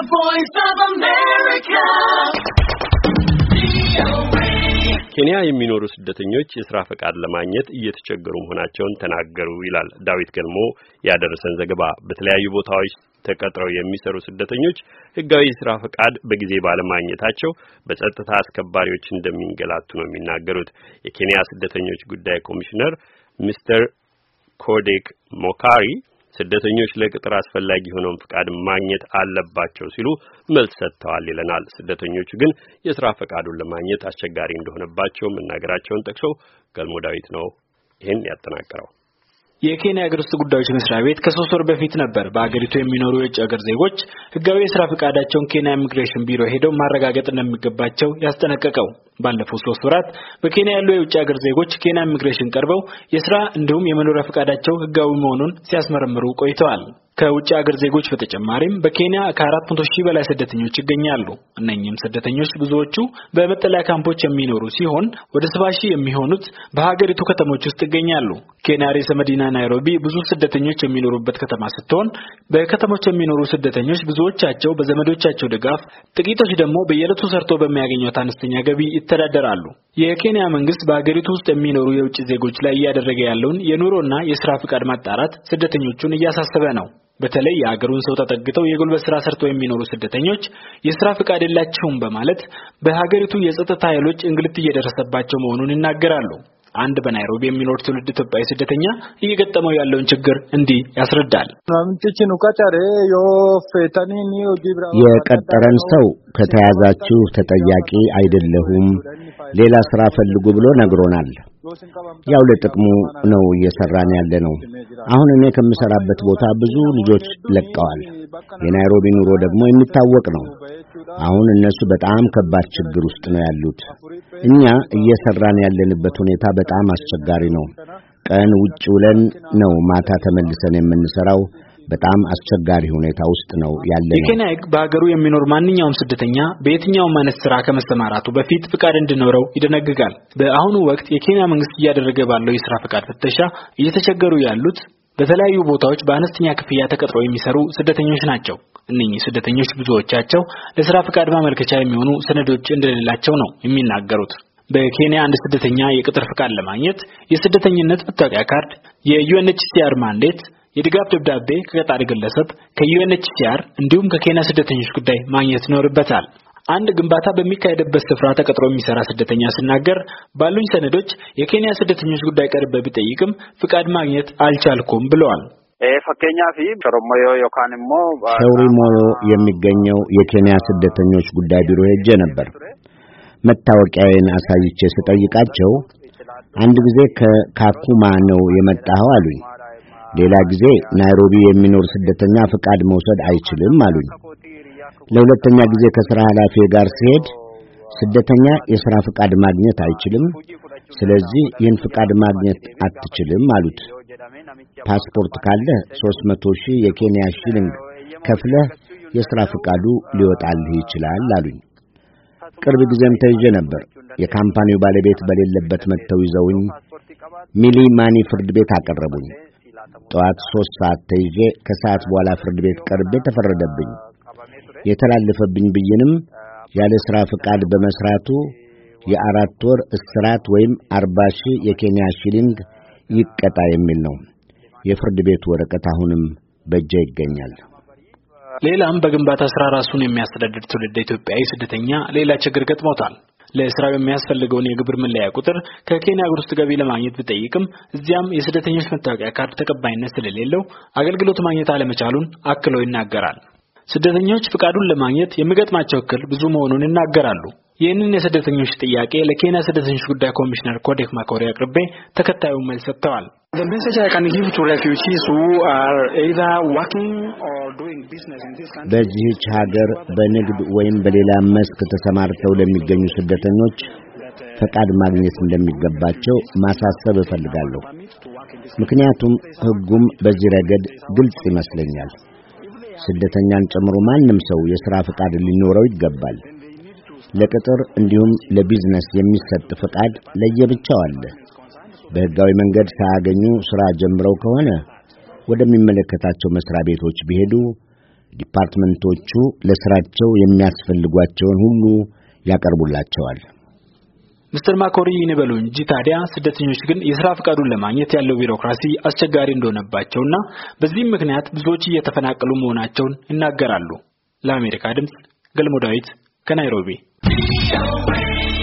voice of America. ኬንያ የሚኖሩ ስደተኞች የሥራ ፈቃድ ለማግኘት እየተቸገሩ መሆናቸውን ተናገሩ ይላል ዳዊት ገልሞ ያደረሰን ዘገባ። በተለያዩ ቦታዎች ተቀጥረው የሚሰሩ ስደተኞች ሕጋዊ የሥራ ፈቃድ በጊዜ ባለማግኘታቸው በጸጥታ አስከባሪዎች እንደሚንገላቱ ነው የሚናገሩት። የኬንያ ስደተኞች ጉዳይ ኮሚሽነር ሚስተር ኮዴክ ሞካሪ ስደተኞች ለቅጥር አስፈላጊ ሆነውን ፈቃድ ማግኘት አለባቸው ሲሉ መልስ ሰጥተዋል ይለናል። ስደተኞቹ ግን የሥራ ፈቃዱን ለማግኘት አስቸጋሪ እንደሆነባቸው መናገራቸውን ጠቅሶ ገልሞ ዳዊት ነው ይሄን ያጠናቀረው። የኬንያ አገር ውስጥ ጉዳዮች መስሪያ ቤት ከ3 ወር በፊት ነበር በአገሪቱ የሚኖሩ የውጭ ሀገር ዜጎች ሕጋዊ የሥራ ፈቃዳቸውን ኬንያ ኢሚግሬሽን ቢሮ ሄደው ማረጋገጥ እንደሚገባቸው ያስጠነቀቀው። ባለፉት 3 ወራት በኬንያ ያሉ የውጭ ሀገር ዜጎች ኬንያ ኢሚግሬሽን ቀርበው የሥራ እንዲሁም የመኖሪያ ፈቃዳቸው ሕጋዊ መሆኑን ሲያስመረምሩ ቆይተዋል። ከውጭ ሀገር ዜጎች በተጨማሪም በኬንያ ከ400,000 በላይ ስደተኞች ይገኛሉ። እነኚህም ስደተኞች ብዙዎቹ በመጠለያ ካምፖች የሚኖሩ ሲሆን ወደ 70,000 የሚሆኑት በሀገሪቱ ከተሞች ውስጥ ይገኛሉ። ኬንያ ርዕሰ መዲና ናይሮቢ ብዙ ስደተኞች የሚኖሩበት ከተማ ስትሆን በከተሞች የሚኖሩ ስደተኞች ብዙዎቻቸው በዘመዶቻቸው ድጋፍ፣ ጥቂቶች ደግሞ በየዕለቱ ሰርቶ በሚያገኙት አነስተኛ ገቢ ይተዳደራሉ። የኬንያ መንግስት በሀገሪቱ ውስጥ የሚኖሩ የውጭ ዜጎች ላይ እያደረገ ያለውን የኑሮና የሥራ ፈቃድ ማጣራት ስደተኞቹን እያሳሰበ ነው። በተለይ የሀገሩን ሰው ተጠግተው የጉልበት ስራ ሰርተው የሚኖሩ ስደተኞች የሥራ ፈቃድ የላቸውም በማለት በሀገሪቱ የጸጥታ ኃይሎች እንግልት እየደረሰባቸው መሆኑን ይናገራሉ። አንድ በናይሮቢ የሚኖር ትውልድ ኢትዮጵያዊ ስደተኛ እየገጠመው ያለውን ችግር እንዲህ ያስረዳል። የቀጠረን ሰው ከተያዛችሁ ተጠያቂ አይደለሁም፣ ሌላ ስራ ፈልጉ ብሎ ነግሮናል። ያው ለጥቅሙ ነው እየሰራን ያለነው። አሁን እኔ ከምሰራበት ቦታ ብዙ ልጆች ለቀዋል። የናይሮቢ ኑሮ ደግሞ የሚታወቅ ነው። አሁን እነሱ በጣም ከባድ ችግር ውስጥ ነው ያሉት። እኛ እየሰራን ያለንበት ሁኔታ በጣም አስቸጋሪ ነው። ቀን ውጭ ውለን ነው ማታ ተመልሰን የምንሰራው። በጣም አስቸጋሪ ሁኔታ ውስጥ ነው ያለነው። የኬንያ በሀገሩ የሚኖር ማንኛውም ስደተኛ በየትኛውም አይነት ስራ ከመሰማራቱ በፊት ፍቃድ እንዲኖረው ይደነግጋል። በአሁኑ ወቅት የኬንያ መንግስት እያደረገ ባለው የሥራ ፍቃድ ፍተሻ እየተቸገሩ ያሉት በተለያዩ ቦታዎች በአነስተኛ ክፍያ ተቀጥረው የሚሰሩ ስደተኞች ናቸው። እነኚህ ስደተኞች ብዙዎቻቸው ለሥራ ፍቃድ ማመልከቻ የሚሆኑ ሰነዶች እንደሌላቸው ነው የሚናገሩት። በኬንያ አንድ ስደተኛ የቅጥር ፍቃድ ለማግኘት የስደተኝነት መታወቂያ ካርድ፣ የዩኤንኤችሲአር ማንዴት፣ የድጋፍ ደብዳቤ ከቀጣሪ ግለሰብ ከዩኤንኤችሲአር እንዲሁም ከኬንያ ስደተኞች ጉዳይ ማግኘት ይኖርበታል። አንድ ግንባታ በሚካሄድበት ስፍራ ተቀጥሮ የሚሰራ ስደተኛ ሲናገር ባሉኝ ሰነዶች የኬንያ ስደተኞች ጉዳይ ቀርበ ቢጠይቅም ፍቃድ ማግኘት አልቻልኩም ብለዋል። ሾሪሞዮ የሚገኘው የኬንያ ስደተኞች ጉዳይ ቢሮ ሄጄ ነበር። መታወቂያዬን አሳይቼ ስጠይቃቸው አንድ ጊዜ ከካኩማ ነው የመጣኸው አሉኝ። ሌላ ጊዜ ናይሮቢ የሚኖር ስደተኛ ፍቃድ መውሰድ አይችልም አሉኝ። ለሁለተኛ ጊዜ ከሥራ ኃላፊ ጋር ሲሄድ ስደተኛ የሥራ ፍቃድ ማግኘት አይችልም፣ ስለዚህ ይህን ፍቃድ ማግኘት አትችልም አሉት። ፓስፖርት ካለ 300,000 የኬንያ ሺሊንግ ከፍለህ የሥራ ፍቃዱ ሊወጣልህ ይችላል አሉኝ። ቅርብ ጊዜም ተይዤ ነበር። የካምፓኒው ባለቤት በሌለበት መጥተው ይዘውኝ ሚሊማኒ ፍርድ ቤት አቀረቡኝ። ጠዋት 3 ሰዓት ተይዤ ከሰዓት በኋላ ፍርድ ቤት ቀርቤ ተፈረደብኝ። የተላለፈብኝ ብይንም ያለ ሥራ ፍቃድ በመስራቱ የ4 ወር እስራት ወይም 40,000 የኬንያ ሺሊንግ ይቀጣ የሚል ነው። የፍርድ ቤቱ ወረቀት አሁንም በእጄ ይገኛል። ሌላም በግንባታ ስራ ራሱን የሚያስተዳድር ትውልድ ኢትዮጵያዊ ስደተኛ ሌላ ችግር ገጥሞታል። ለስራው የሚያስፈልገውን የግብር መለያ ቁጥር ከኬንያ አገር ውስጥ ገቢ ለማግኘት ቢጠይቅም እዚያም የስደተኞች መታወቂያ ካርድ ተቀባይነት ስለሌለው አገልግሎት ማግኘት አለመቻሉን አክሎ ይናገራል። ስደተኞች ፍቃዱን ለማግኘት የሚገጥማቸው እክል ብዙ መሆኑን ይናገራሉ። ይህንን የስደተኞች ጥያቄ ለኬንያ ስደተኞች ጉዳይ ኮሚሽነር ኮዴክ ማኮሪ አቅርቤ ተከታዩን መልስ ሰጥተዋል። The message I can give to refugees who are either working or doing business in this country. በዚህች ሀገር በንግድ ወይም በሌላ መስክ ተሰማርተው ለሚገኙ ስደተኞች ፈቃድ ማግኘት እንደሚገባቸው ማሳሰብ እፈልጋለሁ። ምክንያቱም ሕጉም በዚህ ረገድ ግልጽ ይመስለኛል። ስደተኛን ጨምሮ ማንም ሰው የሥራ ፈቃድ ሊኖረው ይገባል። ለቅጥር እንዲሁም ለቢዝነስ የሚሰጥ ፈቃድ ለየብቻው አለ። በሕጋዊ መንገድ ሳያገኙ ሥራ ጀምረው ከሆነ ወደሚመለከታቸው መስሪያ ቤቶች ቢሄዱ ዲፓርትመንቶቹ ለስራቸው የሚያስፈልጓቸውን ሁሉ ያቀርቡላቸዋል። ሚስተር ማኮሪ ይነበሉ እንጂ ታዲያ ስደተኞች ግን የሥራ ፍቃዱን ለማግኘት ያለው ቢሮክራሲ አስቸጋሪ እንደሆነባቸውና በዚህም ምክንያት ብዙዎች እየተፈናቀሉ መሆናቸውን ይናገራሉ። ለአሜሪካ ድምጽ ገልሞ ዳዊት ከናይሮቢ